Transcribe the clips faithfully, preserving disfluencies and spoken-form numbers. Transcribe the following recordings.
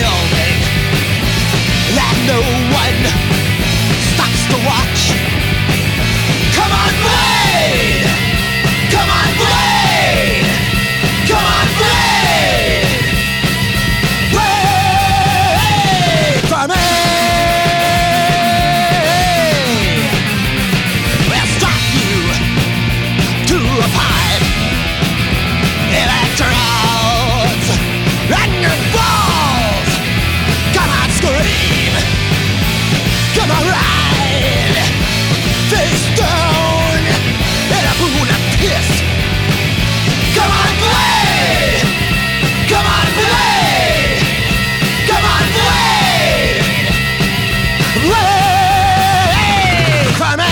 building that no one stops to watch. Come on, Blade! Come on, Blade! Come on, Blade! Blade for me! We'll stop you to a pipe, electrodes, and your balls. Come on, scream! Come on, ride! Face down in a pool of piss. Come on, Blade! Come on, Blade! Come on, Blade! Blade for me!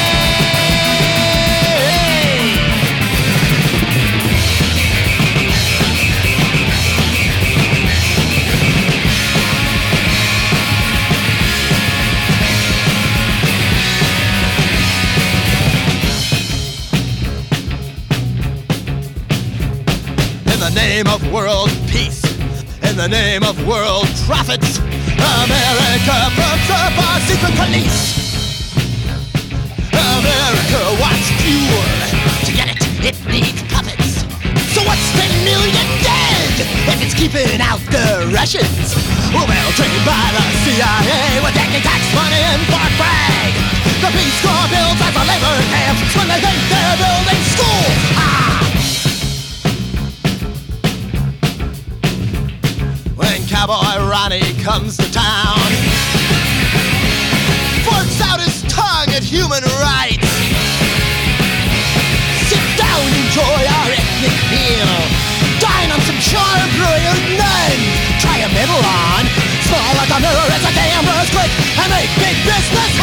In the name of world peace, in the name of world profits, America pumps up our secret police. America wants fuel. To get it, it needs puppets. So what's ten million dead if it's keeping out the Russians? Well, trained by the C I A with taking tax money in Fort Bragg. The Peace Corps builds as a labor camps when they think they're building schools. Ah! When Cowboy Ronnie comes to town, forks out his tongue at human rights. Sit down, enjoy our ethnic meal. Dine on some charbroiled nuns. Try a middle on. Small like a mirror as a gambler's click and make big business